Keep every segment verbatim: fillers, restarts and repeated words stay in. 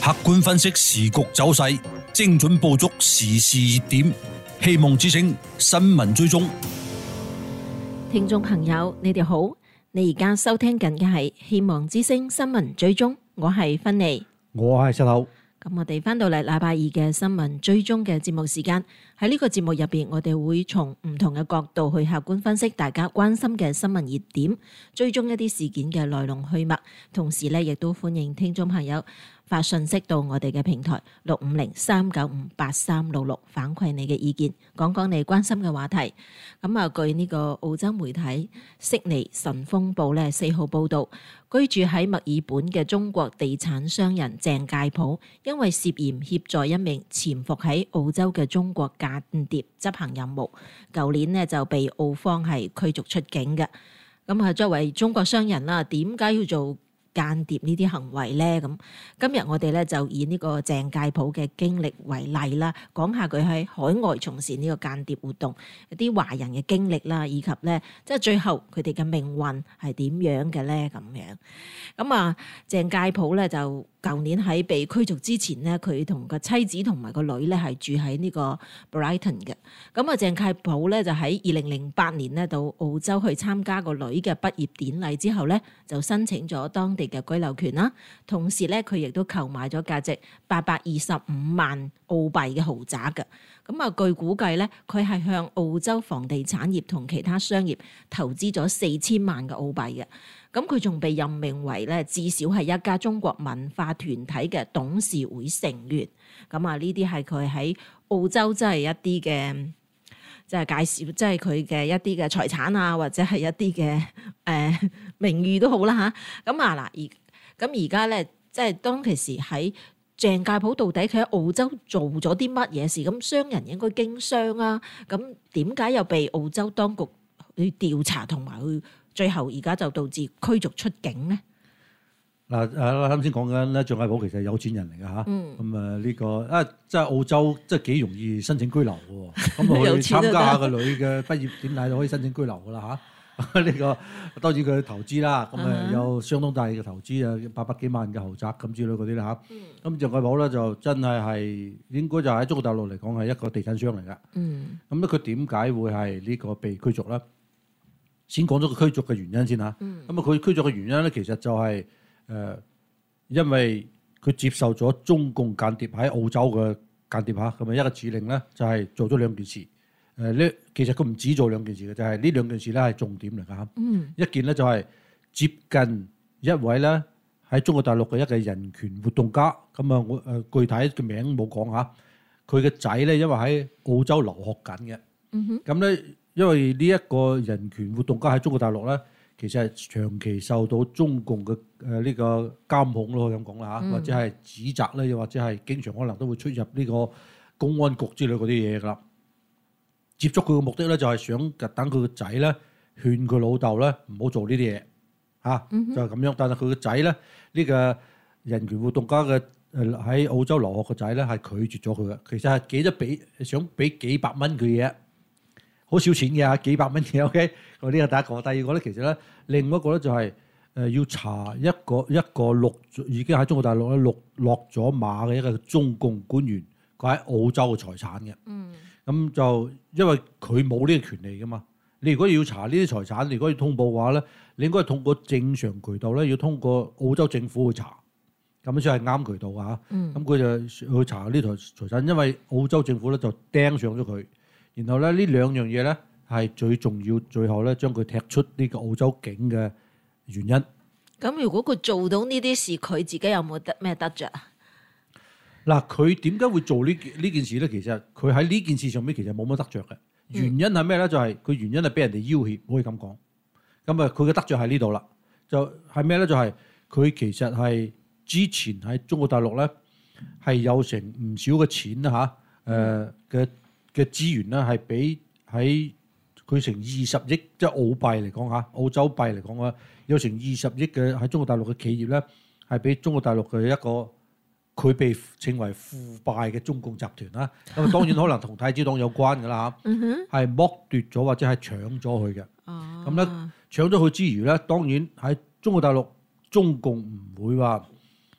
客觀分析時局走勢，精準捕捉時事熱點。希望之聲新聞追蹤。 聽眾朋友，你哋好，你而家收聽緊嘅係希望之聲新聞追蹤，我係芬妮， 我係石頭。 咁我哋翻到嚟禮拜二嘅新聞追蹤嘅節目時間，喺呢個節目入邊，我哋會從唔同嘅角度去客觀分析大家關心嘅新聞熱點，追蹤一啲事件嘅來龍去脈，同時咧亦都歡迎聽眾朋友發信息到我哋嘅平台六五零三九五八三六六，反饋你嘅意見，講講你關心嘅話題。咁啊，據呢個澳洲媒體悉尼晨鋒報咧四號報導，居住喺墨爾本嘅中國地產商人鄭介甫，因為涉嫌協助一名潛伏喺澳洲嘅中國間諜執行任務，舊年呢就被澳方係驅逐出境嘅。咁啊，作為中國商人啦，點解要做間諜呢啲行為咧？咁今日我哋咧就以呢個鄭介甫嘅經歷為例啦，講下佢喺海外從事呢個間諜活動，一啲華人嘅經歷啦，以及咧即係最後佢哋嘅命運係點樣嘅咧？咁樣咁啊，鄭介甫咧就舊年喺被驅逐之前呢，佢同個妻子同埋個女咧係住喺呢個 Brighton 嘅。咁啊，鄭介甫咧就喺二零零八年呢到澳洲去參加個女嘅畢業典禮之後咧，就申請咗當地嘅居留權啦。同時咧，佢亦都購買咗價值八百二十五萬澳幣嘅豪宅嘅。咁啊，據估計咧，佢係向澳洲房地產業同其他商業投資咗四千萬嘅澳幣嘅。咁佢仲被任命為咧至少係一家中國文化團體嘅董事會成員。咁啊，呢啲係佢喺澳洲即係一啲嘅即係介紹，即係佢嘅一啲嘅財產啊，或者係一啲嘅誒名譽都好啦嚇。咁啊嗱，而咁而家咧，即係當其時喺鄭介甫到底佢喺澳洲做咗啲乜嘢事？咁商人應該經商啊，咁點解又被澳洲當局去調查同埋去？最後而家就導致驅逐出境咧。 嗱誒，啱先講緊咧，鄭介甫其實係有錢人嚟㗎嚇。咁啊呢個啊，即係澳洲即係幾容易申請居留嘅喎。咁啊去參加下個女嘅畢業典禮就可以申請居留㗎啦嚇。呢個當然佢投資啦，咁啊有相當大嘅投資啊，八百幾萬嘅豪宅咁之類嗰啲啦嚇。咁鄭介甫咧就真係係應該就喺中國大陸嚟講係一個地產商嚟㗎。嗯。咁咧佢點解會係呢個被驅逐咧？先講咗個驅逐嘅原因先嚇，咁啊佢驅逐嘅原因咧，其實就係、是、誒、呃，因為佢接受咗中共間諜喺澳洲嘅間諜嚇，咁啊一個指令咧就係、是、做咗兩件事。誒、呃、呢其實佢唔止做兩件事嘅，就係、是、呢兩件事咧係重點嚟㗎嚇。嗯、一件咧就係接近一位咧喺中國大陸嘅一個人權活動家，咁啊我誒具體嘅名冇講嚇。佢嘅仔咧因為喺澳洲留學緊嘅，咁咧、嗯。因為呢一個人權活動家喺中國大陸咧，其實係長期受到中共嘅誒呢個監控咯，咁講啦嚇，或者係指責咧，又或者係經常可能都會出入呢個公安局之類嗰啲嘢㗎啦。接觸佢嘅目的咧，就係想等佢個仔咧勸佢老豆咧唔好做呢啲嘢嚇，就係咁樣。但係佢個仔咧呢、呢個人權活動家嘅誒喺澳洲留學個仔咧係拒絕咗佢嘅，其實係幾多俾想俾幾百蚊佢嘢。好少錢嘅，幾百蚊嘅 OK。我呢個第一個，第二個咧，其實咧，另外一個咧就係誒要查一個一個落已經喺中國大陸咧落落咗馬嘅一個中共官員，佢喺澳洲嘅財產嘅。嗯。咁就因為佢冇呢個權利噶嘛，你如果要查呢啲財產，你如果要通報嘅話咧，你應該通過正常渠道咧，要通過澳洲政府去查，咁先係啱渠道㗎嚇。嗯。咁佢就去查呢台財產，因為澳洲政府咧就盯上咗佢。然後咧，呢兩樣嘢咧係最重要，最後咧將佢踢出呢個澳洲境嘅原因。 咁如果佢做到呢啲事，佢自己有冇得咩得着啊？ 嗱，佢點解會做呢呢件事咧？其實佢喺呢件事上面其實冇乜得着嘅。原因係咩咧？就係、是、佢原因係俾人哋要挾，可以咁講。咁啊，佢嘅得着喺呢度啦。就係咩咧？就係、是、佢其實係之前喺中國大陸咧係有成唔少嘅錢啦嚇，誒嘅。嘅資源咧係俾喺佢成二十億，即係澳幣嚟講嚇，澳洲幣嚟講啊，有成二十億嘅喺中國大陸嘅企業咧，係俾中國大陸嘅一個佢被稱為腐敗嘅中共集團啦。咁啊當然可能同太子黨有關㗎啦嚇，係剝奪咗或者係搶咗佢嘅。咁咧搶咗佢之餘咧，當然喺中國大陸中共唔會話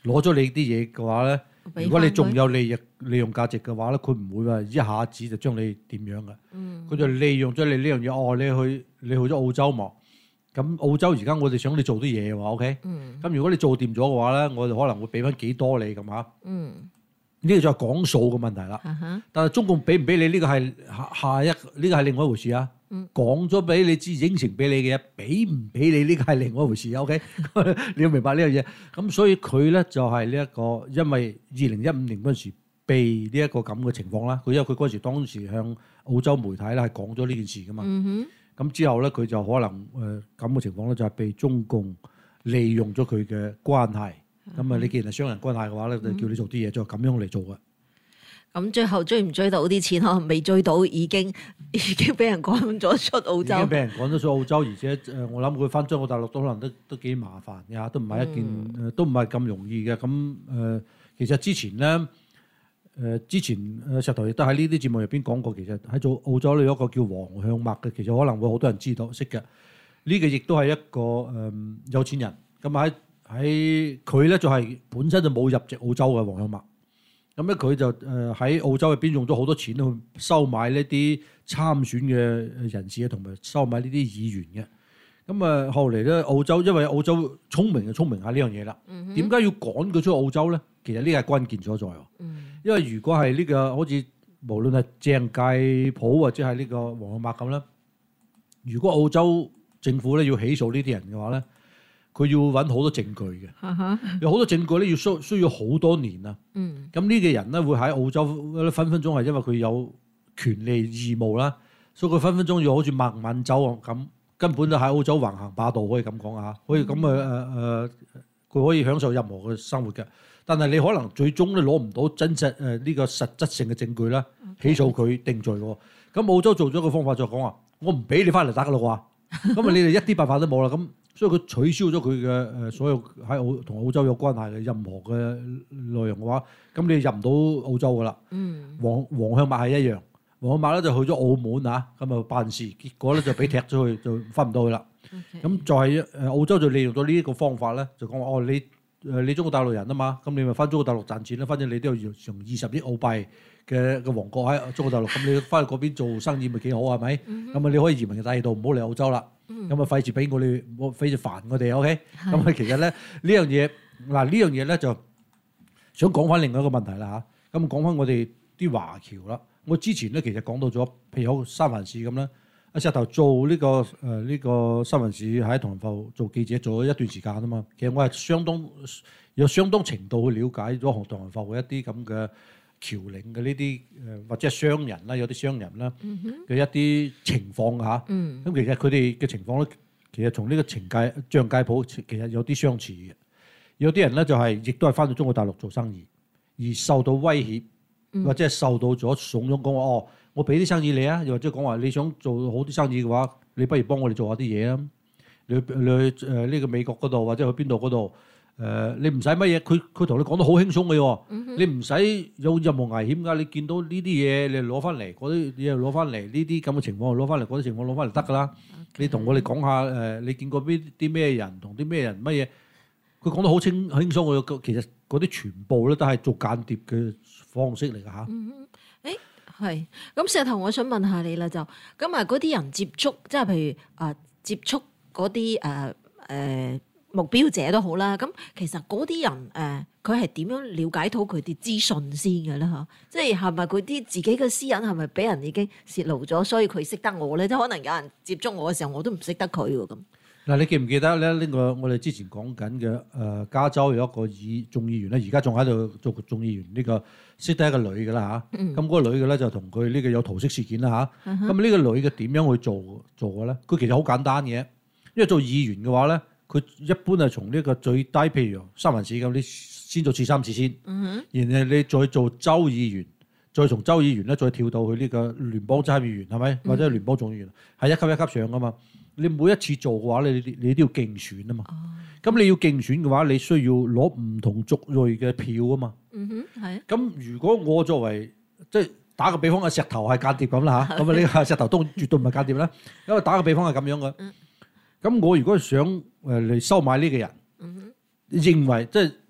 攞咗你啲嘢嘅話咧，如果你仲有利益利用價值嘅話咧，佢唔會話一下子就將你點樣嘅。佢、嗯、就利用咗你呢樣嘢。哦，你去你去咗澳洲嘛？咁澳洲而家我哋想你做啲嘢喎 ，OK？咁、嗯、如果你做掂咗嘅話咧，我哋可能會俾翻幾多你咁嚇。嗯，呢個就係講數嘅問題啦。嗯、但係中共俾唔俾你呢、呢個係下下一呢、呢個係另外一回事啊。講咗俾你知，應承俾你嘅嘢，俾唔俾你呢個係另外一回事 ，OK？ 你要明白呢樣嘢。咁所以佢咧就係呢一個，因為二零一五年嗰陣時被呢一個咁嘅情況啦。佢因為佢嗰陣時當時向澳洲媒體咧係講咗呢件事噶嘛。咁、嗯、哼之後咧佢就可能誒咁嘅情況咧就係被中共利用咗佢嘅關係。咁啊、嗯，你既然係商人關係嘅話咧，就叫你做啲嘢就咁樣嚟做嘅。 咁最後追唔追到啲錢？可能未追到，已經已經俾人趕咗出澳洲。已經俾人趕咗出澳洲，而且誒，我諗佢翻中國大陸都可能都都幾麻煩嘅，都唔係一件，嗯、都唔係咁容易嘅。咁誒、呃，其實之前咧，誒、呃、之前誒石頭亦都喺呢啲節目入邊講過，其實喺做澳洲呢有一個叫黃向墨嘅，其實可能會好多人知道識嘅。呢、這個亦都係一個誒、呃、有錢人。咁喺喺佢咧就係、是、本身就冇入籍澳洲嘅黃向墨。咁咧佢就誒喺澳洲入邊用咗好多錢去收買呢啲參選嘅人士啊，同埋收買呢啲議員嘅。咁啊後嚟咧澳洲因為澳洲聰明就聰明下呢樣嘢啦。點解、嗯、哼要趕佢出澳洲咧？其實呢個係關鍵所在。嗯、因為如果係呢、呢個好似無論係鄭介普或者係呢個黃向墨咁啦，如果澳洲政府咧要起訴呢啲人嘅話咧，佢要揾好多證據嘅，uh huh. 有好多證據咧要需需要好多年啊。咁呢、嗯、個人咧會喺澳洲分分鐘係因為佢有權利義務啦，所以佢分分鐘要好似孟晚舟咁，根本就喺澳洲橫行霸道，可以咁講啊，可以咁誒誒誒，佢、呃、可以享受任何嘅生活嘅。但係你可能最終都攞唔到真實誒呢、呃這個實質性嘅證據啦，起訴佢定罪喎。咁澳洲做咗個方法就講話，我唔俾你翻嚟得㗎啦啩，咁啊你哋一啲辦法都冇啦咁。所以佢取消咗佢嘅誒所有喺澳同澳洲有關係嘅任何嘅內容嘅話，咁你入唔到澳洲噶啦。嗯，黃黃向墨係一樣，黃向墨咧就去咗澳門啊，咁啊辦事，結果咧就俾踢咗去，就翻唔到去啦。咁 Okay. 就係誒澳洲就利用咗呢一個方法咧，就講話哦你誒你中國大陸人啊嘛，咁你咪翻中國大陸賺錢啦，反正你都要用二十億澳幣嘅嘅王國喺中國大陸，咁你翻去嗰邊做生意咪幾好係咪？咁啊、mm hmm. 你可以移民嘅第二度，唔好嚟澳洲啦。咁啊，費事俾我哋，我費事煩我哋，OK？咁啊，其實咧呢樣嘢，嗱呢樣嘢咧就想講翻另外一個問題啦嚇。咁講翻我哋啲華僑啦。我之前咧其實講到咗，譬如好三藩市咁啦，阿石頭做呢、這個誒呢、呃這個三藩市喺唐人埠做記者做咗一段時間啊嘛。其實我係相當有相當程度去了解咗唐人埠嘅一啲咁嘅僑領嘅呢啲誒或者係商人啦，有啲商人啦嘅一啲情況嚇。咁、嗯、其實佢哋嘅情況咧，其實同呢個程介張介普其實有啲相似嘅。有啲人咧就係、是、亦都係翻到中國大陸做生意，而受到威脅、嗯、或者係受到咗慫恿講話哦，我俾啲生意你啊，又或者講話你想做好啲生意嘅話，你不如幫我哋做下啲嘢啊。你去你去誒呢個美國嗰度或者去邊度嗰度。誒、呃，你唔使乜嘢，佢佢同你講得好輕鬆嘅喎，嗯、哼你唔使有任何危險㗎。你見到呢啲嘢，你攞翻嚟，嗰啲嘢攞翻嚟，呢啲咁嘅情況攞翻嚟，嗰啲情況攞翻嚟得㗎啦。Okay. 你同我哋講下誒、呃，你見過邊啲咩人同啲咩人乜嘢？佢講得好輕輕鬆嘅，其實嗰啲全部咧都係做間諜嘅方式嚟㗎嚇。嗯誒係，咁石頭，我想問下你啦，就咁啊，嗰啲人接觸，即係譬如啊、呃，接觸嗰啲誒誒。呃呃目標者都好啦，咁其實嗰啲人誒，佢係點樣了解到佢啲資訊先嘅咧？嚇，即係係咪佢啲自己嘅私隱係咪俾人已經泄露咗，所以佢識得我咧？即係可能有人接觸我嘅時候，我都唔識得佢喎咁。嗱，你記唔記得咧？呢個我哋之前講緊嘅誒，加州有一個議眾議員咧，而家仲喺度做眾議員，呢個識得一個女嘅啦嚇。咁嗰個女嘅咧就同佢呢個有桃色事件啦嚇。咁呢個女嘅點樣去做做嘅咧？佢其實好簡單嘅，因為做議員嘅話咧。佢一般係從呢個最低，譬如三藩市咁，你先做次三次先，嗯、哼然後你再做州議員，再從州議員咧再跳到去呢個聯邦參議員，係咪？或者聯邦眾議員，係、嗯、一級一級上噶嘛。你每一次做嘅話，你你都要競選啊嘛。咁、哦、你要競選嘅話，你需要攞唔同族裔嘅票啊嘛。嗯哼，係。咁如果我作為即係打個比方，嘅石頭係間諜咁啦嚇，咁啊呢個石頭都絕對唔係間諜啦。因為打個比方係咁樣嘅。嗯咁我如果想誒嚟收買呢個人，嗯、哼認為即係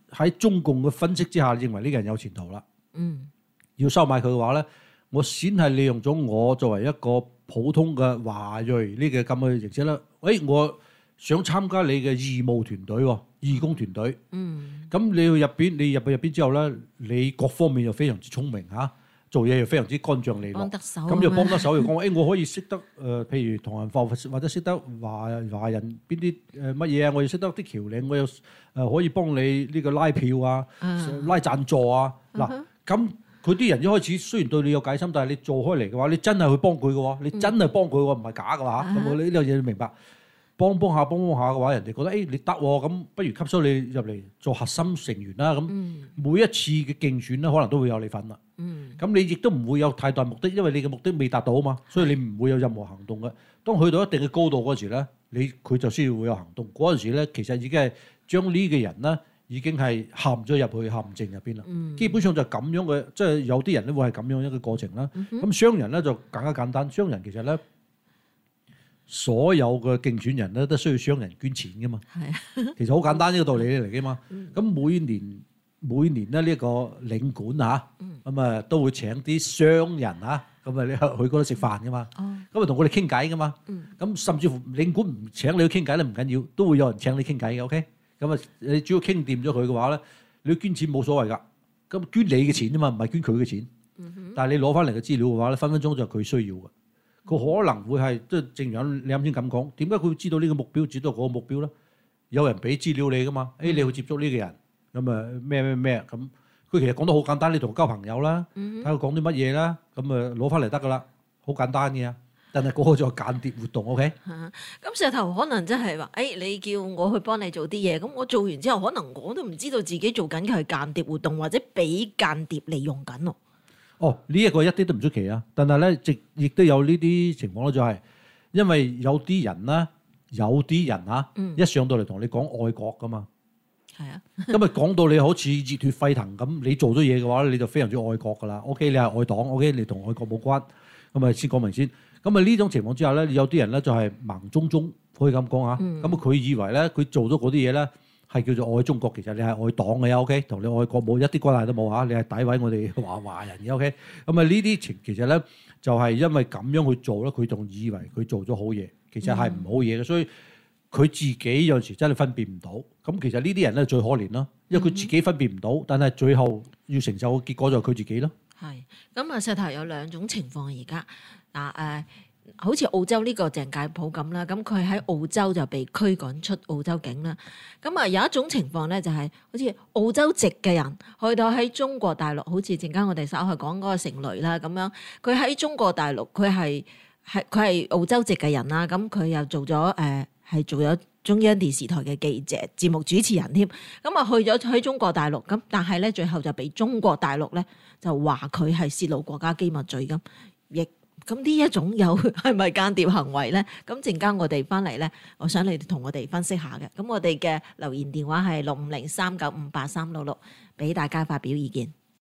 喺中共嘅分析之下，認為呢個人有前途啦。 嗯， 要收買佢嘅話咧，我先係利用咗我作為一個普通嘅華裔呢個咁嘅形式啦。誒，我想參加你嘅義務團隊喎，義工團隊。嗯，咁你去入邊，你入去入邊之後咧，你各方面又非常之聰明嚇。做嘢又非常之乾淨利落，咁又幫得手又講，誒、欸、我可以識得誒、呃，譬如同人化或者識得華華人邊啲誒乜嘢啊，我又識得啲僑領，我又誒、呃、可以幫你呢個拉票啊、uh-huh. 拉贊助啊。嗱、uh-huh. 咁佢啲人一開始雖然對你有戒心，但係你做開嚟嘅話，你真係去幫佢嘅喎，你真係幫佢喎，唔係假嘅話，咁我呢呢樣嘢你明白？幫幫下幫幫下嘅話，人哋覺得誒、欸、你得喎，咁不如吸收你入嚟做核心成員啦。咁每一次嘅競選咧，可能都會有你份啦。咁你亦都唔會有太大目的，因為你嘅目的未達到啊嘛，所以你唔會有任何行動嘅。當去到一定嘅高度嗰時咧，你佢就需要會有行動。嗰陣時咧，其實已經係將呢個人咧已經係陷咗入去陷阱入邊啦。基本上就咁樣嘅，即係有啲人咧會係咁樣一個過程啦。咁商人咧就更加簡單，商人其實咧。所有嘅競選人咧都需要商人捐錢噶嘛，其實好簡單呢個道理嚟嘅嘛。咁每年每年咧呢個領館嚇，咁啊都會請啲商人嚇，咁啊你去嗰度食飯噶嘛，咁啊同我哋傾偈噶嘛。咁甚至乎領館唔請你去傾偈咧唔緊要，都會有人請你傾偈嘅。OK，咁啊你只要傾掂咗佢嘅話咧，你捐錢冇所謂㗎。咁捐你嘅錢啫嘛，唔係捐佢嘅錢。但係你攞翻嚟嘅資料嘅話咧，分分鐘就係佢需要嘅。佢可能會係即係正如你啱先咁講，點解佢會知道呢個目標，知道嗰個目標咧？有人俾資料你噶嘛？誒、哎，你去接觸呢個人，咁啊咩咩咩咁，佢其實講得好簡單，你同佢交朋友啦，睇佢講啲乜嘢啦，咁啊攞翻嚟得噶啦，好簡單嘅。但係嗰個就係間諜活動 ，OK？ 嚇，咁石頭可能真係話，誒、哎，你叫我去幫你做啲嘢，咁我做完之後，可能我都唔知道自己做緊嘅係間諜活動，或者俾間諜利用緊喎。 哦，呢、這、一個一啲都唔出奇啊！但係咧，亦亦都有呢啲情況咯，就係因為有啲人咧，有啲人啊，嗯、一上到嚟同你講愛國噶嘛，係啊，咁啊講到你好似熱血沸騰咁，你做咗嘢嘅話你就非常之愛國噶啦。OK， 你係愛黨 ，OK， 你同愛國冇關，咁啊先講明先。咁啊呢種情況之下咧，有啲人咧就係盲中中，可以咁講啊。咁啊佢以為咧，佢做咗嗰啲嘢咧。係叫做愛中國，其實你係愛黨嘅 OK， 同你愛國冇一啲關係都冇嚇，你係詆毀我哋華華人嘅 OK。咁啊呢啲情其實咧就係因為咁樣去做咧，佢仲以為佢做咗好嘢，其實係唔好嘢嘅，所以佢自己有時真係分辨唔到。咁其實呢啲人咧最可憐咯，因為佢自己分辨唔到，但係最後要承受嘅結果就係佢自己咯。係，咁啊石頭有兩種情況而家嗱誒。好似澳洲呢個鄭介普咁啦，咁佢喺澳洲就被驅趕出澳洲境啦。咁啊有一種情況咧，就係好似澳洲籍嘅人去到喺中國大陸，好似陣間我哋稍後講嗰個成蕾啦咁樣，佢喺中國大陸，佢係係佢係澳洲籍嘅人啦。咁佢又做咗誒係做咗中央電視台嘅記者、節目主持人添。咁啊去咗喺中國大陸，咁但係咧最後就被中國大陸咧就話佢係泄露國家機密罪咁，亦。咁呢一種有係咪間諜行為咧？咁陣間我哋翻嚟咧，我想你哋同我哋分析下嘅。咁我哋嘅留言電話係六五零三九五八三六六，俾大家發表意見。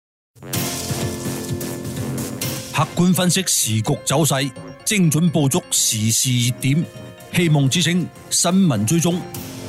客觀分析時局走勢，精準捕捉時事熱點，希望之聲新聞追蹤。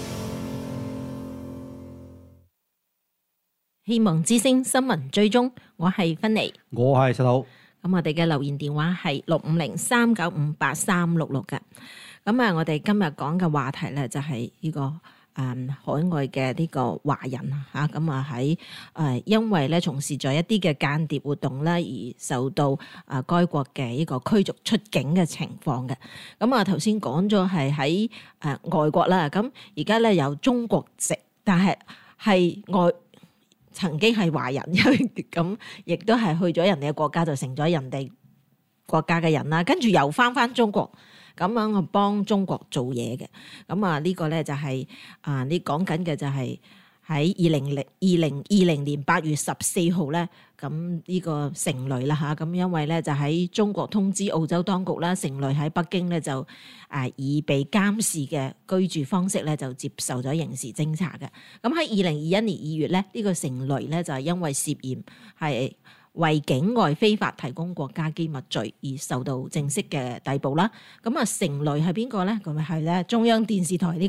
希望之聲新聞追蹤，我係芬妮， 我係石頭。 咁我哋嘅留言電話係六五零三九五八三六六嘅。咁啊，我哋今日講嘅話題咧就係呢、這個誒、嗯、海外嘅呢個華人嚇，咁啊喺誒因為咧從事咗一啲嘅間諜活動咧而受到啊該國嘅呢個驅逐出境嘅情況嘅。咁啊頭先講咗係喺誒外國啦，咁而家咧有中國籍，但係係外。曾經係華人，咁亦都係去咗人哋嘅國家，就成咗人哋國家嘅人啦。跟住又翻翻中國，咁樣去幫中國做嘢嘅。咁啊，呢個咧就係啊，你講緊嘅就係喺二零零二零二零年八月十四號咧，咁呢個成蕾啦嚇，咁因為咧就喺中國通知澳洲當局啦，成蕾喺北京咧就啊以被監視嘅居住方式咧就接受咗刑事偵查嘅。咁喺二零二一年二月咧，呢、這個成蕾咧就係因為涉嫌係為境外非法提供國家機密罪而受到正式嘅逮捕啦。咁啊，成蕾係邊個咧？咁咪係咧中央電視台呢個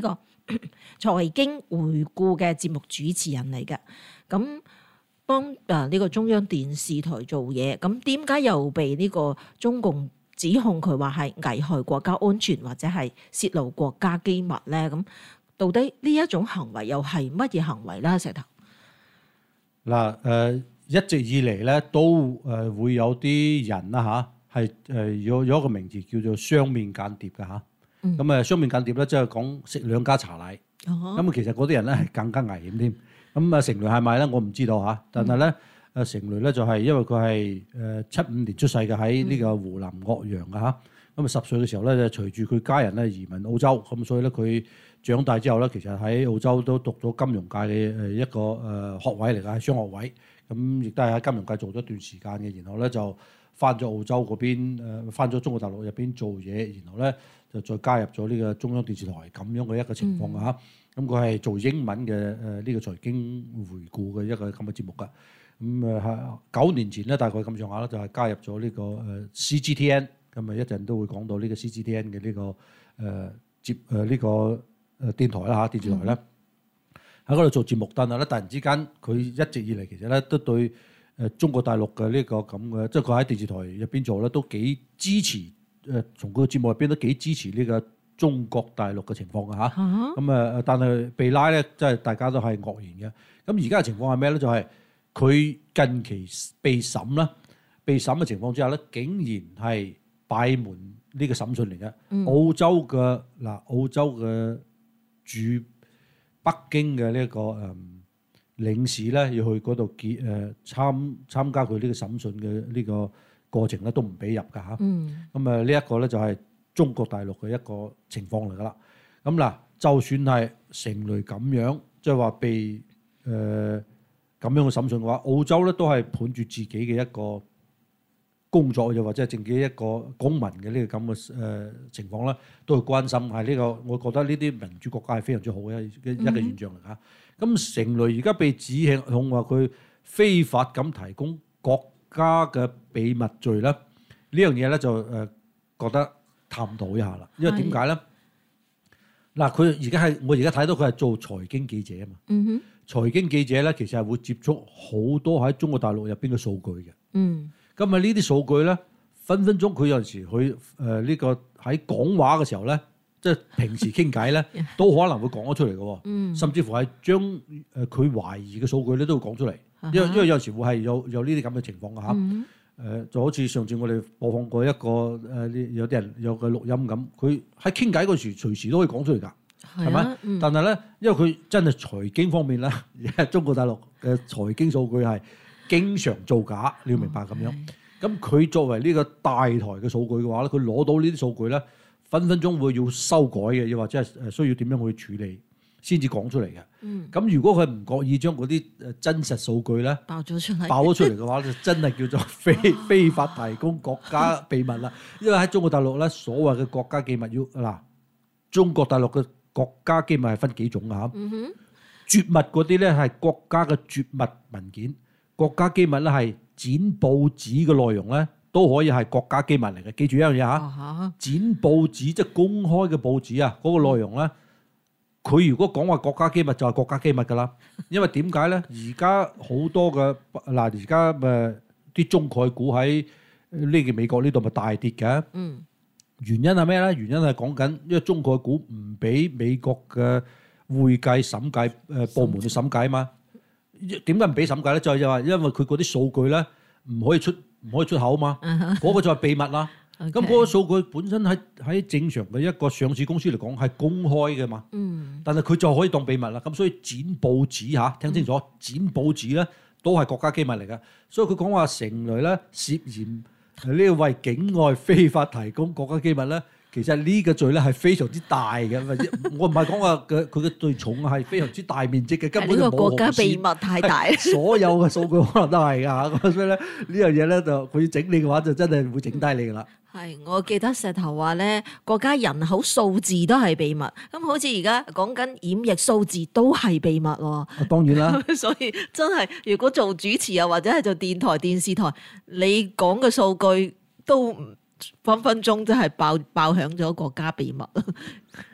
財經回顧嘅節目主持人嚟嘅。咁幫誒呢個中央電視台做嘢，咁點解又被呢個中共指控佢話係危害國家安全或者係泄露國家機密咧？咁到底呢一種行為又係乜嘢行為咧？石頭嗱誒，一直以嚟咧都誒會有啲人啦嚇，係誒有有一個名字叫做雙面間諜嘅嚇。咁誒雙面間諜咧，即係講食兩家茶禮。咁啊、哦，其實嗰啲人咧係更加危險添。咁啊，成雷係咪咧？我唔知道嚇。但係咧，誒成雷咧就係因為佢係誒七五年出世嘅，喺呢個湖南岳陽嘅嚇。咁啊，十歲嘅時候咧，就隨住佢家人咧移民澳洲，咁所以咧佢長大之後咧，其實喺澳洲都讀咗金融界嘅誒一個誒學位嚟㗎，係雙學位。咁亦都係喺金融界做咗一段時間嘅，然後咧就翻咗澳洲嗰邊，誒翻咗中國大陸入邊做嘢，然後咧就再加入咗呢個中央電視台咁樣嘅一個情況嚇。咁佢係做英文嘅誒呢個財經回顧嘅一個咁嘅節目㗎。咁誒九年前咧，大概咁上下啦，就係加入咗呢個誒 C G T N。咁啊一陣都會講到呢個 C G T N 嘅呢個誒接誒呢個誒電台啦嚇，電視台咧喺嗰度做節目，但係咧突然之間佢一直以嚟其實咧都對誒中國大陸嘅呢個咁嘅，即係佢喺電視台入邊做咧都幾支持誒，從佢嘅節目入邊都幾支持呢個中國大陸嘅情況嘅嚇。咁啊，但係被拉咧，即係大家都係愕然嘅。咁而家嘅情況係咩咧？就係、是、佢近期被審啦，被審嘅情況之下咧，竟然係閉門呢個審訊嚟嘅。嗯、澳洲嘅嗱，澳洲嘅駐北京嘅呢一個誒領事咧，要去嗰度結誒參參加佢呢個審訊嘅呢個過程咧，都唔俾入㗎嚇。咁啊，呢一個咧就係中國大陸嘅一個情況嚟㗎啦。咁嗱，就算係成雷咁樣，即係話被誒咁、呃、樣嘅審訊嘅話，澳洲咧都係盤住自己嘅一個工作，又或者係自己一個公民嘅呢個咁嘅誒情況咧，都去關心。係呢個，我覺得呢啲民主國家係非常之好嘅一一個現象嚟嚇。咁、嗯、成雷而家被指控話佢非法咁提供國家嘅秘密罪咧，呢樣嘢咧就誒覺得探討一下啦。因為點解咧？嗱，佢而家係我而家睇到佢係做財經記者啊嘛。嗯哼。財經記者咧，其實係會接觸好多喺中國大陸入邊嘅數據嘅。嗯。咁啊，呢啲數據咧，分分鐘佢有陣時去誒呢個喺講話嘅時候咧，即係平時傾偈咧，都可能會講咗出嚟嘅。嗯。甚至乎係將誒佢懷疑嘅數據咧，都會講出嚟。因為因為有陣時會係有有呢啲咁嘅情況嘅嚇。嗯。誒就好似上次我哋播放過一個誒，有啲人有個錄音咁，佢喺傾偈嗰時隨時都可以講出嚟㗎，係咪？啊？嗯、但係咧，因為佢真係財經方面咧，中國大陸嘅財經數據係經常造假，你要明白咁樣。咁佢、哦、作為呢個大台嘅數據嘅話咧，佢攞到呢啲數據咧，分分鐘會要修改嘅，又或者係誒需要點樣去處理，先至講出嚟嘅。咁、嗯、如果佢唔覺意將嗰啲誒真實數據咧爆咗出嚟，爆咗出嚟嘅話，就真係叫做非非法提供國家秘密啦。因為喺中國大陸咧，所謂嘅國家機密要嗱，中國大陸嘅國家機密係分幾種㗎嚇。嗯、哼絕密嗰啲咧係國家嘅絕密文件，國家機密咧係剪報紙嘅內容咧都可以係國家機密嚟嘅。記住一樣嘢嚇，啊、剪報紙即係公開嘅報紙啊，嗰、嗰個內容咧。佢如果講話國家機密就係國家機密㗎啦，因為點解咧？而家好多嘅嗱，而家誒啲中概股喺呢個美國呢度咪大跌嘅。嗯。原因係咩咧？原因係講緊，因為中概股唔俾美國嘅會計審計誒部門去審計啊嘛。點解唔俾審計咧？就係話因為佢嗰啲數據咧唔可以出唔可以出口啊嘛。嗰、uh huh. 個就係秘密啦。咁嗰 Okay. 個數據本身喺喺正常嘅一個上市公司嚟講係公開嘅嘛，嗯、但係佢就可以當秘密啦。咁所以剪報紙嚇，聽清楚，嗯、剪報紙咧都係國家機密嚟嘅。所以佢講話成雷咧涉嫌呢個為境外非法提供國家機密咧，其實呢個罪咧係非常之大嘅。我唔係講話嘅佢嘅罪重係非常之大面積嘅，根本就冇。呢個國家秘密太大，所有嘅數據可能都係㗎。咁所以咧呢樣嘢咧就佢要整你嘅話，就真係會整低你㗎啦。 係，我記得石頭話咧，國家人口數字都係秘密，咁好似而家講緊染疫數字都係秘密喎。 啊，當然啦。 所以真係，如果做主持啊，或者係做電台、電視台，你講嘅數據都分分鐘真係爆爆響咗國家秘密。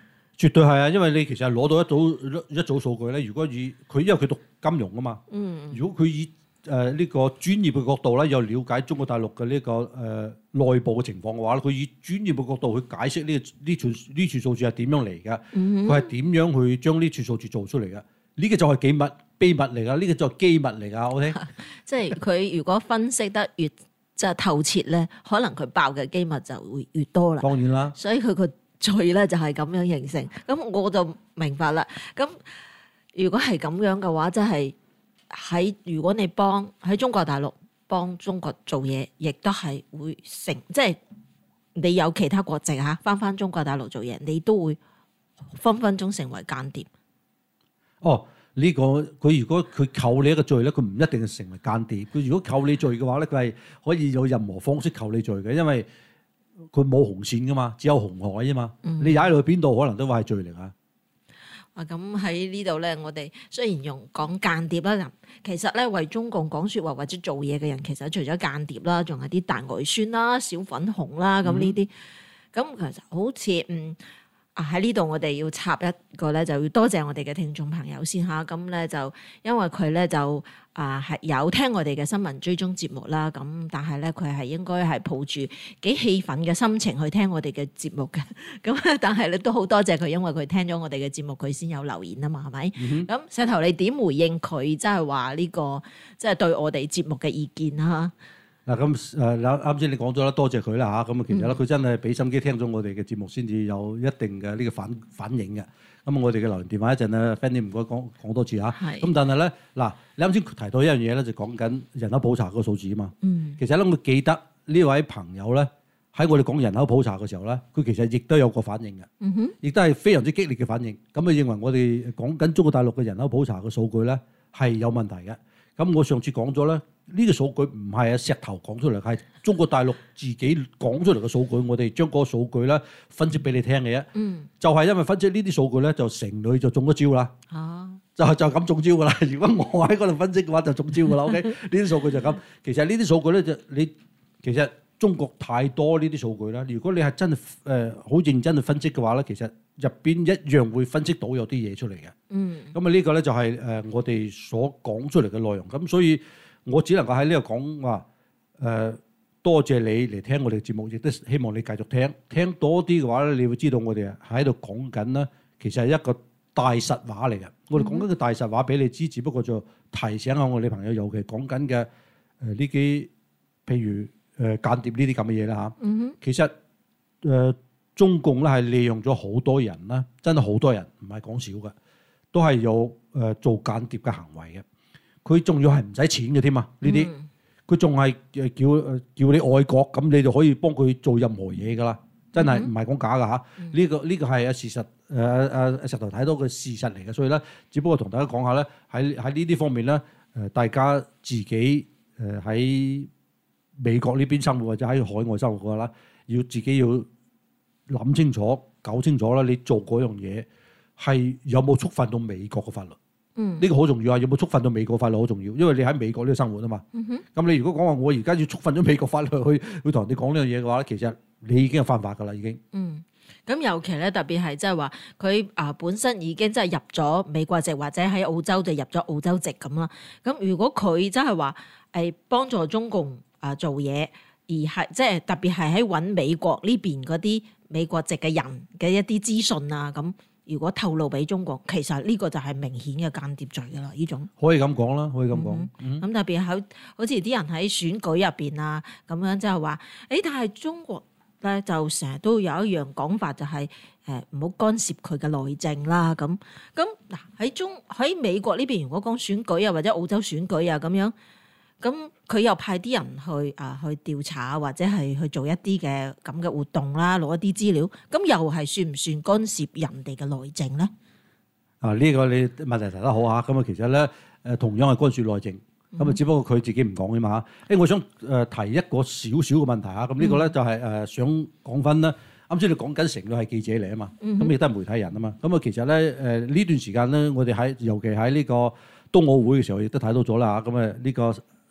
絕對係啊，因為你其實係攞到一組一組數據咧。如果以佢因為佢讀金融啊嘛， 嗯， 如果佢以誒呢、呃呢個專業嘅角度咧，有了解中國大陸嘅呢、呢個誒、呃、內部嘅情況嘅話咧，佢以專業嘅角度去解釋呢、呢個呢串呢串數字係點樣嚟嘅，佢係點樣去將呢串數字做出嚟嘅？呢、呢個就係機密秘密嚟㗎，呢、呢個就係機密嚟㗎。OK， 即係佢如果分析得越即係透徹咧，可能佢爆嘅機密就會越多啦。 當然啦， 所以佢個罪咧就係咁樣形成。咁我就明白啦。咁如果係咁樣嘅話，即係喺如果你幫喺中國大陸幫中國做嘢，亦都係會成即係你有其他國籍嚇，翻翻中國大陸做嘢，你都會分分鐘成為間諜。 哦。呢、這個佢如果佢扣你一個罪咧，佢唔一定係成為間諜。佢如果扣你罪嘅話咧，佢係可以有任何方式扣你罪嘅，因為佢冇紅線噶嘛，只有紅海啊嘛。嗯、你踩落去邊度可能都話係罪嚟啊！ 啊，咁喺呢度咧，我哋雖然用講間諜啦，其實咧為中共講説話或者做嘢嘅人，其實除咗間諜啦，仲有啲大外宣啦、小粉紅啦，咁呢啲，咁、嗯、其實好似嗯。啊！喺呢度我哋要插一個咧，就要多謝我哋嘅聽眾朋友先嚇。咁咧就因為佢咧就啊係有聽我哋嘅新聞追蹤節目啦。咁但係咧佢係應該係抱住幾氣憤嘅心情去聽我哋嘅節目嘅。咁但係咧都好多謝佢，因為佢聽咗我哋嘅節目，佢先有留言啊嘛，係咪？咁、嗯、哼石頭你點回應佢？即係話呢個即係、就是、對我哋節目嘅意見啊？ 嗱咁誒，啱先你講咗啦，多謝佢啦嚇。咁啊，其實咧佢真係俾心機聽咗我哋嘅節目，先至有一定嘅呢個反反應嘅。咁我哋嘅留言電話一陣咧 Fanny 唔該講講多次嚇。咁是但係咧，嗱你啱先提到一樣嘢咧，就講緊人口普查嗰個數字啊嘛。嗯、其實咧，我記得呢位朋友咧喺我哋講人口普查嘅時候咧，佢其實亦都有個反應嘅，亦、嗯、都係非常之激烈嘅反應。咁啊，認為我哋講緊中國大陸嘅人口普查嘅數據咧係有問題嘅。咁我上次講咗咧，呢、這個數據唔係啊石頭講出嚟，係中國大陸自己講出嚟嘅數據。我哋將嗰個數據咧分析俾你聽嘅啫。嗯，就係因為分析呢啲數據咧，就成女就中咗招啦。啊，就係就咁中招噶啦。如果我喺嗰度分析嘅話，就中招噶啦。OK，呢啲數據就咁。其實呢啲數據咧就你其實中國太多呢啲數據啦。如果你係真係誒好認真去分析嘅話咧，其實入邊一樣會分析到有啲嘢出嚟嘅。嗯，咁啊呢個咧就係誒我哋所講出嚟嘅內容。咁所以我只能夠喺呢度講話誒，多謝你嚟聽我哋嘅節目，亦都希望你繼續聽。聽多啲嘅話咧，你會知道我哋喺度講緊咧，其實係一個大實話嚟嘅。我哋講緊個大實話俾你知，只不過就提醒下我哋朋友，尤其講緊嘅誒呢啲，譬如誒、呃、間諜呢啲咁嘅嘢啦嚇。嗯、哼其實誒。呃中共咧係利用咗好多人啦，真係好多人，唔係講少嘅，都係有誒做間諜嘅行為嘅。佢仲要係唔使錢嘅添啊！呢啲佢仲係誒叫誒叫你愛國，咁你就可以幫佢做任何嘢噶啦。真係唔係講假噶嚇。呢、嗯呢個呢、呢個係啊事實誒誒誒石頭睇到嘅事實嚟嘅，所以咧，只不過同大家講下咧，喺喺呢啲方面咧，誒大家自己誒喺美國呢邊生活或者喺海外生活嘅話啦，要自己要諗清楚、搞清楚啦！你做嗰樣嘢係有冇觸犯到美國嘅法律？嗯，呢個好重要啊！有冇觸犯到美國法律好重要，因為你喺美國呢度生活啊嘛。嗯哼。咁你如果講話我而家要觸犯咗美國法律去去同人哋講呢樣嘢嘅話咧，其實你已經係犯法㗎啦，已經。嗯。 咁尤其咧，特別係即係話佢啊本身已經即係入咗美國籍，或者喺澳洲就入咗澳洲籍咁啦。咁如果佢真係話係幫助中共啊做嘢，而係即係特別係喺揾美國呢邊嗰啲美國籍嘅人嘅一啲資訊啊，咁如果透露俾中國，其實呢個就係明顯嘅間諜罪噶啦，呢種可以咁講啦，可以咁講。咁、 嗯嗯、特別喺好似啲人喺選舉入邊啊，咁樣即係話，誒，但係中國咧就成日都有一樣講法，就係誒唔好干涉佢嘅內政啦。咁咁嗱喺中喺美國呢邊，如果講選舉啊或者澳洲選舉啊咁樣。咁佢又派啲人去啊去調查或者係去做一啲嘅咁嘅活動啦，攞一啲資料，咁又係算唔算干涉人哋嘅內政咧？ 啊，呢、這個你問題提得好嚇，咁啊其實咧誒同樣係干涉內政，咁啊、嗯、只不過佢自己唔講啫嘛嚇。誒，我想誒提一個少少嘅問題嚇，咁呢個咧就係誒想講翻啦。啱先你講緊成個係記者嚟啊嘛，咁亦都係媒體人啊嘛。咁啊其實咧誒呢段時間咧，我哋喺尤其喺呢個冬奧會嘅時候亦都睇到咗啦嚇，咁啊呢個。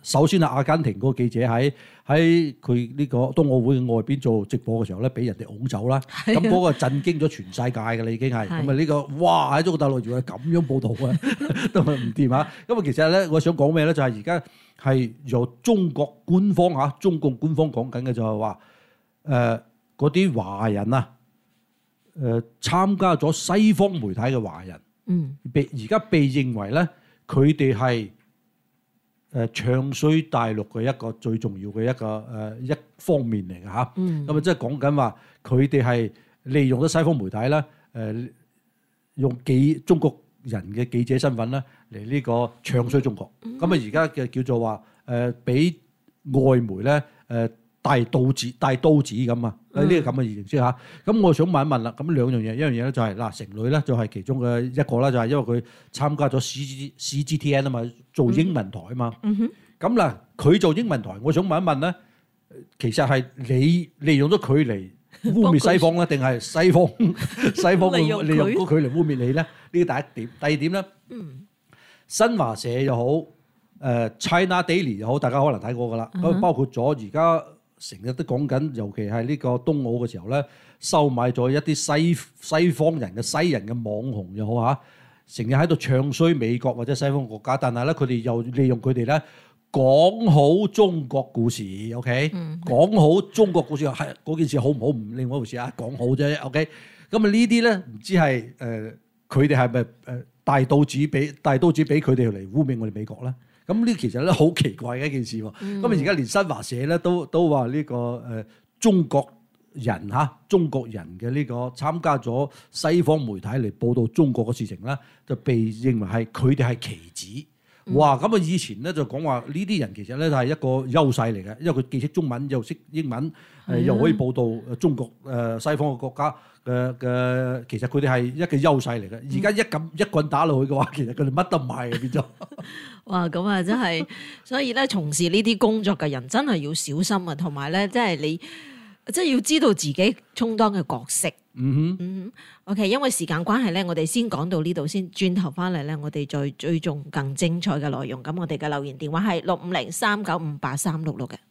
首先係阿根廷嗰個記者喺喺佢呢個冬奧會外邊做直播嘅時候咧，俾人哋拱走啦。咁嗰、啊、個震驚咗全世界㗎啦，已經係咁啊！呢個哇喺中國大陸原來咁樣報導啊，都係唔掂啊！咁啊，其實咧，我想講咩咧？就係而家係由中國官方嚇，中共官方講緊嘅就係話誒嗰啲華人啊，誒、呃、參加咗西方媒體嘅華人，嗯，被而家被認為咧，佢哋係。誒唱衰大陸嘅一個最重要嘅一個誒、呃、一方面嚟嘅嚇，咁啊、嗯、即係講緊話佢哋係利用咗西方媒體咧，誒、呃、用記中國人嘅記者身份咧嚟呢個唱衰中國，咁啊而家嘅叫做話誒俾外媒咧誒。呃大刀子大刀子咁啊！呢個咁嘅形式嚇。咁我想問一問啦。咁兩樣嘢，一樣嘢咧就係嗱，成蕾咧就係其中嘅一個啦，就係因為佢參加咗 C G C G T N 啊嘛，做英文台啊嘛。咁嗱，佢做英文台，我想問一問咧，其實係你利用咗佢嚟污蔑西方咧，定係西方西方利用咗佢嚟污蔑你咧？呢個第一點。第二點咧，新華社又好，誒 China Daily 又好，大家可能睇過噶啦。咁包括咗而家。成日都講緊，尤其係呢個冬奧嘅時候咧，收買咗一啲西西方人嘅西人嘅網紅又好嚇，成日喺度唱衰美國或者西方國家，但係咧佢哋又利用佢哋咧講好中國故事 ，OK？、嗯、講好中國故事係嗰件事好唔好唔另外一回事啊，講好啫 ，OK？ 咁啊呢啲咧唔知係誒佢哋係咪誒大刀子俾大刀子俾佢哋嚟污蔑我哋美國咧？咁呢其實咧好奇怪嘅一件事喎。咁啊而家連新華社咧都都話呢、這個誒、呃、中國人嚇中國人嘅呢個參加咗西方媒體嚟報導中國嘅事情咧，就被認為係佢哋係棋子。哇！咁啊以前咧就講話呢啲人其實咧係一個優勢嚟嘅，因為佢既識中文又識英文，誒、呃、又可以報導中國誒、呃、西方嘅國家嘅嘅，其實佢哋係一個優勢嚟嘅。而家一咁一棍打落去嘅話，其實佢哋乜都唔係嘅變咗。 哇！咁啊真係，所以咧從事呢啲工作嘅人真係要小心啊，同埋咧即係你即係要知道自己充當嘅角色。嗯哼，嗯哼 OK， 因為時間關係咧，我哋先講到呢度先，轉頭翻嚟咧，我哋再追蹤更精彩嘅內容。咁我哋嘅留言電話係六五零三九五八三六六嘅。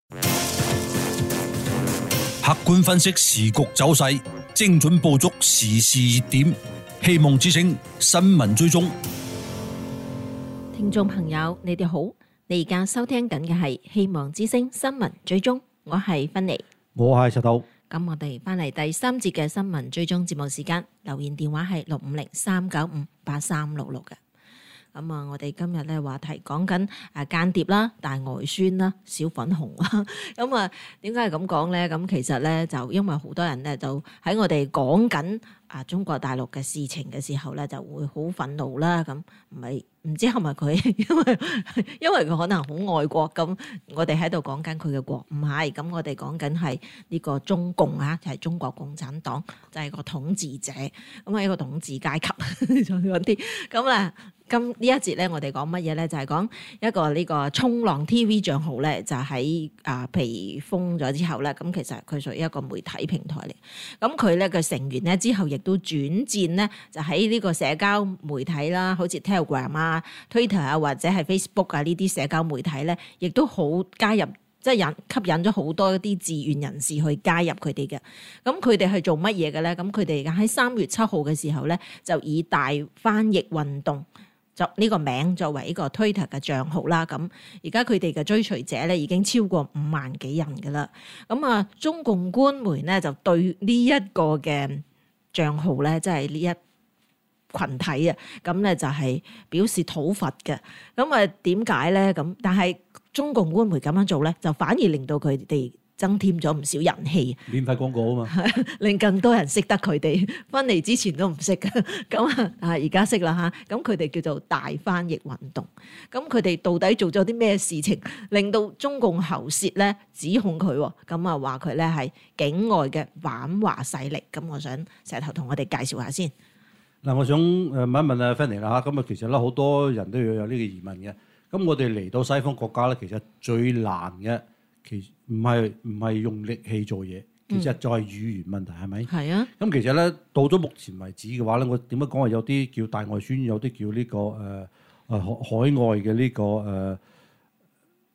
客觀分析時局走勢，精準捕捉時事熱點，希望之聲新聞追蹤。 聽眾朋友，你哋好，你而家收聽緊嘅係希望之聲新聞追蹤，我係芬妮， 我係石頭。 咁我哋翻嚟第三節嘅新聞追蹤節目時間，留言電話係六五零三九五八三六六嘅。咁啊，我哋今日咧話題講緊誒間諜啦、大外宣啦、小粉紅啦。咁啊，點解係咁講咧？咁其實咧就因為好多人咧就喺我哋講緊啊中國大陸嘅事情嘅時候咧，就會好憤怒啦。咁唔係唔知係咪佢，因為因為佢可能好愛國。咁我哋喺度講緊佢嘅國，唔係。咁我哋講緊係呢個中共啊，就係中國共產黨，就係個統治者。咁啊，一個統治階級就嗰啲咁啦。咁呢一節咧，我哋講乜嘢咧？就係、是、講一個呢個衝浪 T V 帳號咧，就喺啊被封咗之後咧，咁其實佢屬於一個媒體平台嚟。咁佢咧嘅成員咧之後亦都轉戰咧，就喺呢個社交媒體啦，好似 Telegram 啊、Twitter 啊或者係 Facebook 啊呢啲社交媒體咧，亦都好加入。即係引吸引咗好多一啲志願人士去加入佢哋嘅，咁佢哋係做乜嘢嘅咧？咁佢哋喺三月七號嘅時候咧，就以大翻譯運動作呢個名作為一個 Twitter 嘅帳號啦。咁而家佢哋嘅追隨者咧已經超過五萬幾人㗎啦。咁啊，中共官媒咧就對呢一個嘅帳號咧，即係呢一群體啊，咁咧就係表示討伐嘅。咁啊，點解咧？咁但係中共官媒咁樣做咧，就反而令到佢哋增添咗唔少人氣， 免費廣告啊嘛， 令更多人識得佢哋。翻嚟之前都唔識嘅，咁啊啊而家識啦嚇。咁佢哋叫做大翻譯運動。咁佢哋到底做咗啲咩事情，令到中共喉舌咧指控佢？咁啊話佢咧係境外嘅反華勢力。咁我想石頭同我哋介紹下先。 嗱，我想誒問一問阿 Fanny 啦嚇。咁啊，其實咧好多人都要有呢個疑問嘅。咁我哋嚟到西方國家咧，其實最難嘅，其實唔係唔係用力氣做嘢，其實就係語言問題，係咪？係啊。咁其實咧，到咗目前為止嘅話咧，我點樣講話有啲叫大外宣，有啲叫呢、這個誒誒海海外嘅呢、這個誒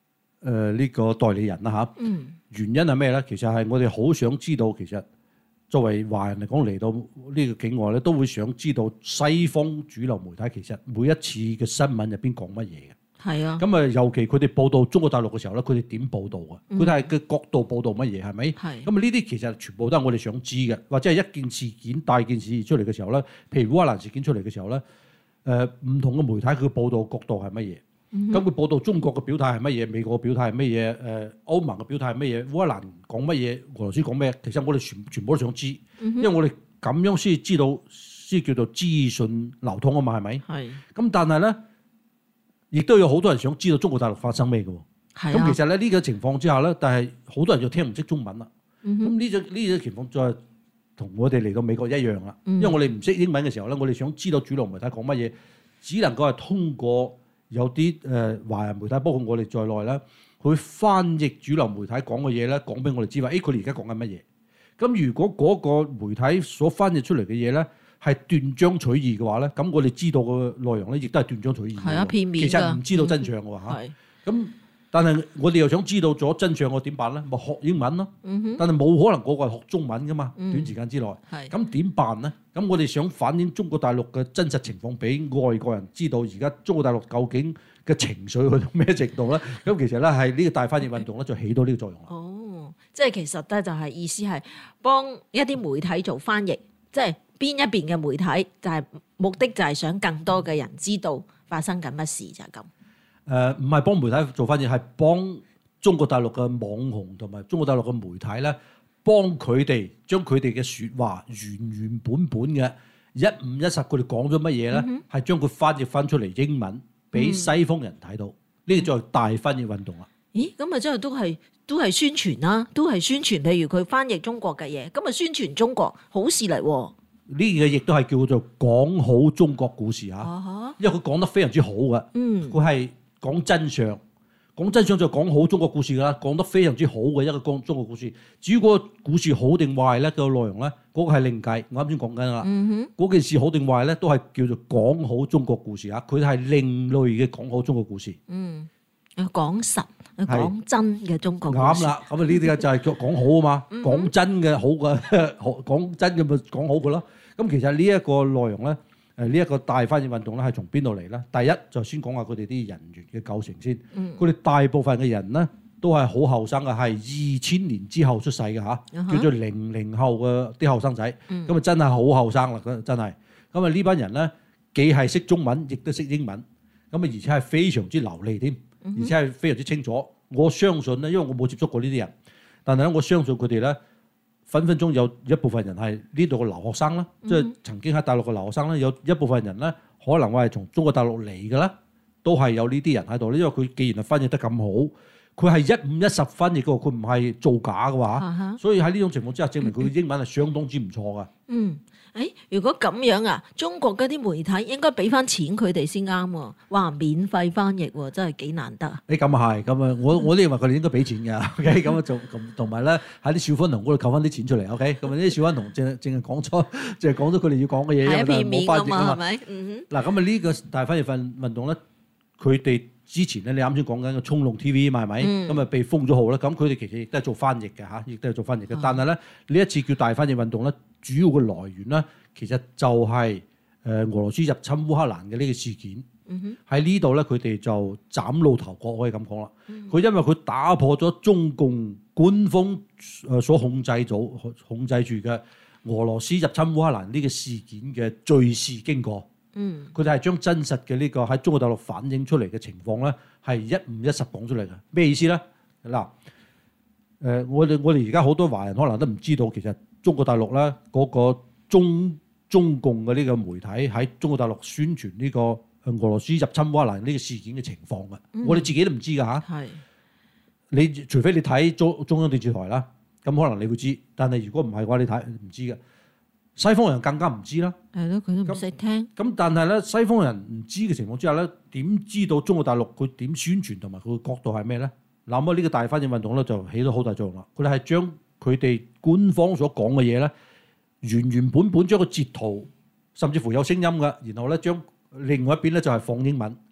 誒呢個代理人啦嚇。 嗯。 原因係咩咧？其實係我哋好想知道，其實作為華人嚟講嚟到呢個境外咧，都會想知道西方主流媒體其實每一次嘅新聞入邊講乜嘢嘅。 係啊。 咁啊，尤其佢哋報導中國大陸嘅時候咧，佢哋點報導啊？佢哋係嘅角度報導乜嘢係咪？係。咁啊，呢啲其實全部都係我哋想知嘅，或者係一件事件大件事出嚟嘅時候咧，譬如烏克蘭事件出嚟嘅時候咧，誒、呃、唔同嘅媒體佢嘅報導角度係乜嘢？咁佢、嗯、報導中國嘅表態係乜嘢？美國嘅表態係乜嘢？誒歐盟嘅表態係乜嘢？烏克蘭講乜嘢？俄羅斯講咩？其實我哋全全部都想知，因為我哋咁樣先知道，先叫做資訊流通啊嘛，係咪？係。咁但係咧，亦都有好多人想知道中國大陸發生咩嘅喎。係。咁其實咧呢個情況之下咧，但係好多人就聽唔識中文啦。咁呢種呢種情況再同我哋嚟到美國一樣啦。因為我哋唔識英文嘅時候咧，我哋想知道主流媒體講乜嘢，只能夠係通過有啲誒華人媒體，包括我哋在內咧，去翻譯主流媒體講嘅嘢咧，講俾我哋知話，誒佢哋而家講緊乜嘢？咁如果嗰個媒體所翻譯出嚟嘅嘢咧係斷章取義嘅話咧，咁我哋知道嘅內容咧，亦都係斷章取義。係啊，片面㗎。其實唔知道真相嘅喎嚇。係。咁但係我哋又想知道咗真相，我點辦咧？咪學英文咯。嗯哼。但係冇可能個個係學中文㗎嘛，短時間之內。係。咁點辦咧？咁我哋想反映中國大陸嘅真實情況俾外國人知道，而家中國大陸究竟嘅情緒去到咩程度咧？咁其實咧係呢個大翻譯運動咧就起到呢個作用啦。 哦，即係其實咧就係意思係幫一啲媒體做翻譯，即係邊一邊嘅媒體就係目的就係想更多嘅人知道發生緊乜事就係咁。 誒唔係幫媒體做翻譯，係幫中國大陸嘅網紅同埋中國大陸嘅媒體咧，幫佢哋將佢哋嘅説話原原本本嘅一五一十，佢哋講咗乜嘢咧，係將佢翻譯翻出嚟英文俾西方人睇到，呢個就係大翻譯運動啦。 咦？咁啊，即係都係都係宣傳啦，都係宣傳。譬如佢翻譯中國嘅嘢，咁啊宣傳中國好事嚟喎。 呢個亦都係叫做講好中國故事嚇，啊、因為佢講得非常之好嘅。嗯，佢係講真相。講真相就講好中國故事㗎啦，講得非常之好嘅一個講中國故事。至於嗰個故事好定壞咧，個內容咧，嗰、嗰個係另計。我啱先講緊啦，嗰、嗯、哼件事好定壞咧，都係叫做講好中國故事啊。佢係另類嘅講好中國故事。嗯， 講實、講真嘅中國故事。 啱啦，咁啊呢啲就係叫講好啊嘛，嗯、哼講真嘅好嘅，講真嘅咪講好嘅咯。咁其實呢一個內容咧。誒呢一個大翻譯運動咧係從邊度嚟咧？第一就先講下佢哋啲人員嘅構成先。佢哋、嗯、大部分嘅人咧都係好後生嘅，係二千年之後出世嘅嚇，嗯、哼叫做零零後嘅啲後生仔。咁啊、嗯、真係好後生啦，真係。咁啊呢班人咧既係識中文，亦都識英文。咁啊而且係非常之流利添，而且係非常之清楚。我相信咧，因為我冇接觸過呢啲人，但係咧我相信佢哋咧。分分鐘有一部分人係呢度嘅留學生啦，即係、嗯、曾經喺大陸嘅留學生啦，有一部分人咧可能話係從中國大陸嚟嘅啦，都係有呢啲人喺度咧。因為佢既然係翻譯得咁好，佢係一五一十翻譯嘅喎，佢唔係造假嘅話，嗯、哼所以喺呢種情況之下，證明佢嘅英文係相當之唔錯嘅。嗯。 誒，如果咁樣啊，中國嗰啲媒體應該俾翻錢佢哋先啱喎。哇，免費翻譯喎，真係幾難得啊！ 誒，咁啊係，咁啊，我我都認為佢哋應該俾錢㗎。OK，咁啊做同埋咧喺啲小粉紅嗰度扣翻啲錢出嚟。OK，咁啊啲小粉紅淨淨係講咗，淨係講咗佢哋要講嘅嘢， 係片面㗎嘛，係咪？ 嗱，咁啊呢個大翻譯運運動咧，佢哋之前咧，你啱先講緊嘅衝動 T V 嘛，係咪？咁啊被封咗號啦。咁佢哋其實亦都係做翻譯嘅嚇，亦都係做翻譯嘅。但係咧呢一次叫大翻譯運動咧。主要嘅來源咧，其實就係誒俄羅斯入侵烏克蘭嘅呢個事件。喺呢度咧，佢哋就嶄露頭角，可以咁講啦。佢、嗯、哼因為佢打破咗中共官方誒所控制組控制住嘅俄羅斯入侵烏克蘭呢個事件嘅敘事經過。嗯，佢哋係將真實嘅呢個喺中國大陸反映出嚟嘅情況咧，係一五一十講出嚟嘅。咩意思咧？嗱，誒我哋我哋而家好多華人可能都唔知道，其實。中國大陸咧嗰個中中共嘅呢個媒體喺中國大陸宣傳呢個俄羅斯入侵烏克蘭呢個事件嘅情況嘅，嗯、我哋自己都唔知㗎嚇。係是，你除非你睇中中央電視台啦，咁可能你會知。但係如果唔係嘅話，你睇唔知嘅。西方人更加唔知啦。係咯，佢都唔識聽。咁但係咧，西方人唔知嘅情況之下咧，點知道中國大陸佢點宣傳同埋佢嘅角度係咩咧？嗱，咁啊呢個大翻譯運動咧就起到好大作用啦。佢哋係將佢哋官方所講嘅嘢咧，原原本本將個截圖，甚至乎有聲音嘅，然後咧將另外一邊咧就係放英文。佢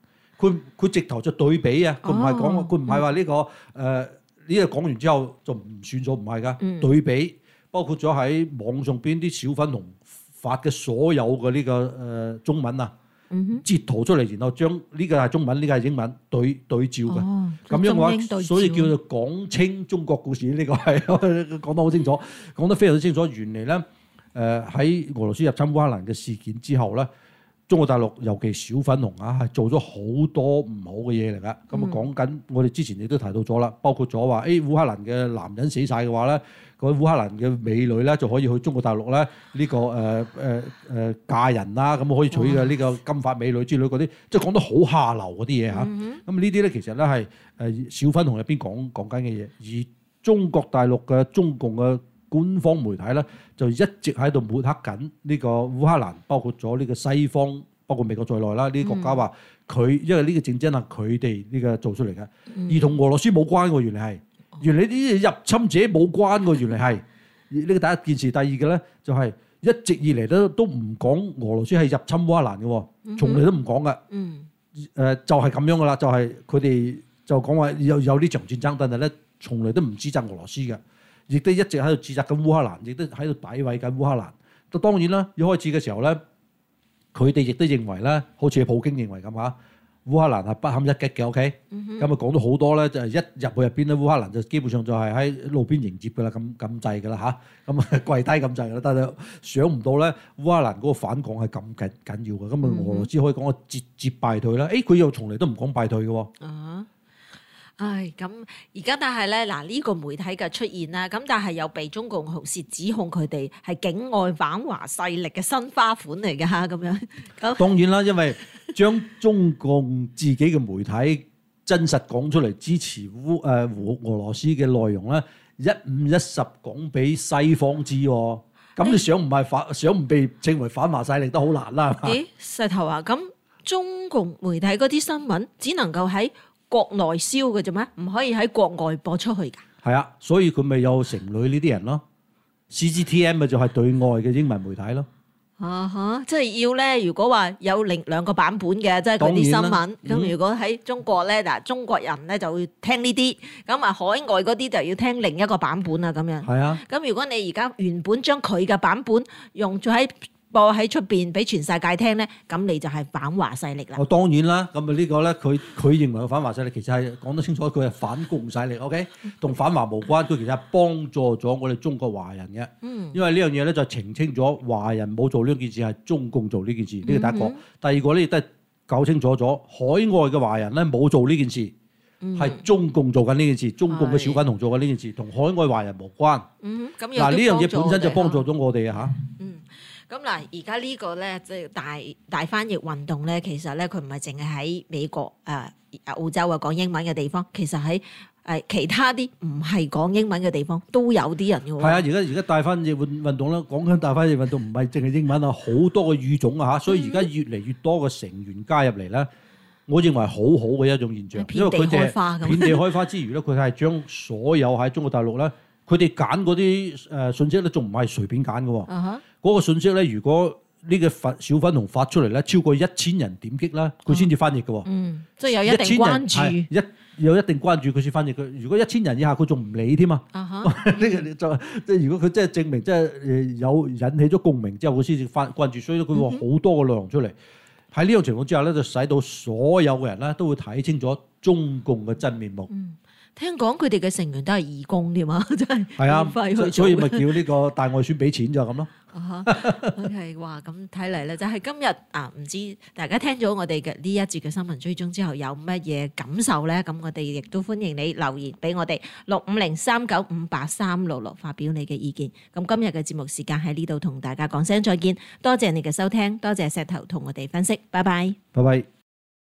佢佢直頭就對比啊，佢唔係講， 哦佢唔係話呢個誒呢個講完之後就唔算數，唔係㗎， 嗯對比包括咗喺網上邊啲小粉紅發嘅所有嘅呢、這個誒、呃、中文啊， 嗯哼截圖出嚟，然後將呢個係中文，呢、這個係英文對對照嘅，咁、 哦樣嘅話， 中英對照所以叫做講清中國故事。呢、這個係講得好清楚，講得非常之清楚。原嚟咧誒喺俄羅斯入侵烏克蘭嘅事件之後咧，中國大陸尤其小粉紅啊，係做咗好多唔好嘅嘢嚟㗎。咁啊講緊，我哋之前亦都提到咗啦，包括咗話誒烏克蘭嘅男人死晒嘅話咧，嗰烏克蘭嘅美女咧就可以去中國大陸咧呢、這個誒誒誒嫁人啦，咁可以娶嘅呢個金髮美女之類嗰啲，即係講得好下流嗰啲嘢嚇。咁、嗯、呢啲咧其實咧係誒小粉紅入邊講講緊嘅嘢，而中國大陸嘅中共嘅官方媒體咧就一直喺度抹黑緊呢個烏克蘭，包括咗呢個西方，包括美國在內啦，呢啲國家話佢，因為呢個戰爭係佢哋呢個做出嚟嘅，而同俄羅斯冇關喎，原嚟係，原嚟呢啲入侵者冇關喎，原嚟係呢個第一件事。第二嘅咧就係一直以嚟都都唔講俄羅斯係入侵烏克蘭嘅，從嚟都唔講嘅。 嗯， 誒就係咁樣噶啦，就係佢哋就講話有有呢場戰爭，但係咧從嚟都唔指責俄羅斯嘅。亦都一直喺度指責緊烏克蘭，亦都喺度詆毀緊烏克蘭。咁當然啦，一開始嘅時候咧，佢哋亦都認為咧，好似普京認為咁嚇，烏克蘭係不堪一擊嘅。OK，咁啊講咗好多咧，就係一入去入邊咧，烏克蘭就基本上就係喺路邊迎接㗎啦，咁咁滯㗎啦嚇，咁啊跪低咁滯㗎啦。但係想唔到咧，烏克蘭嗰個反抗係咁緊緊要嘅，咁啊俄羅斯可以講個節節敗退啦。誒，佢又從嚟都唔講敗退嘅喎。 啊。唉，咁而家但係咧，嗱、這、呢個媒體嘅出現啦，咁但係又被中共同時指控佢哋係境外反華勢力嘅新花款嚟㗎嚇，咁樣。咁當然啦，因為將中共自己嘅媒體真實講出嚟支持烏誒俄俄羅斯嘅內容咧，一五一十講俾西方知喎。咁你想唔係反，想唔被稱為反華勢力都好難啦，係嘛？ 咦，石頭啊，咁中共媒體嗰啲新聞只能夠喺國內燒嘅啫咩？唔可以喺國外播出去㗎？ 係啊，所以佢咪有城裏呢啲人咯。C G T M 咪就係對外嘅英文媒體咯。 啊哈，即係要咧，如果話有另兩個版本嘅，即係嗰啲新聞。咁、嗯、如果喺中國咧，嗱中國人咧就會聽呢啲，咁啊海外嗰啲就要聽另一個版本啊，咁樣。係啊。咁如果你而家原本將佢嘅版本用咗喺播喺出邊俾全世界聽咧，咁你就係反華勢力啦。 哦，當然啦，咁啊呢個咧，佢佢認為嘅反華勢力其實係講得清楚，佢係反共勢力 ，OK，同反華無關，佢其實係幫助咗我哋中國華人嘅。嗯。因為呢樣嘢咧就澄清咗華人冇做呢件事，係中共做呢件事，呢個第一個。嗯、第二個咧亦都係搞清楚咗，海外嘅華人咧冇做呢件事，係、嗯、中共做緊呢件事，中共嘅小粉紅做緊呢件事，同海外華人無關。嗯。咁嗱呢樣嘢本身就幫助咗我哋啊嚇。嗯。 咁嗱，而家呢個咧，即係大大翻譯運動咧，其實咧佢唔係淨係喺美國、誒、呃、澳洲啊講英文嘅地方，其實喺誒、呃、其他啲唔係講英文嘅地方都有啲人嘅喎。係啊， 而家而家大翻譯運運動咧，講緊大翻譯運動唔係淨係英文啊，好多嘅語種啊嚇，所以而家越嚟越多嘅成員加入嚟咧，我認為好好嘅一種現象，因為佢哋遍地開花之餘咧，佢係將所有喺中國大陸咧，佢哋揀嗰啲誒信息咧，仲唔係隨便揀嘅喎。Uh-huh. 嗰個信息咧，如果呢個小粉紅發出嚟咧，超過一千人點擊啦，佢先至翻譯嘅喎。嗯，即係有一定關注，一有一定關注佢先翻譯佢。如果一千人以下，佢仲唔理添啊？啊哈！呢個就即係如果佢真係證明即係誒有引起咗共鳴之後，佢先至翻關注。所以佢話好多個內容出嚟。喺呢種情況之下咧，就使到所有嘅人咧都會睇清楚中共嘅真面目。嗯。 聽講佢哋嘅成員都係義工添嘛，真係係啊，所以咪叫呢個大外宣俾錢就咁咯。 啊 ，OK， 哇，咁睇嚟咧，就係今日啊，唔知大家聽咗我哋嘅呢一節嘅新聞追蹤之後有乜嘢感受咧？咁我哋亦都歡迎你留言俾我哋六五零三九五八三六六發表你嘅意見。咁今日嘅節目時間喺呢度同大家講聲再見，多謝你嘅收聽，多謝石頭同我哋分析，拜拜， 拜拜。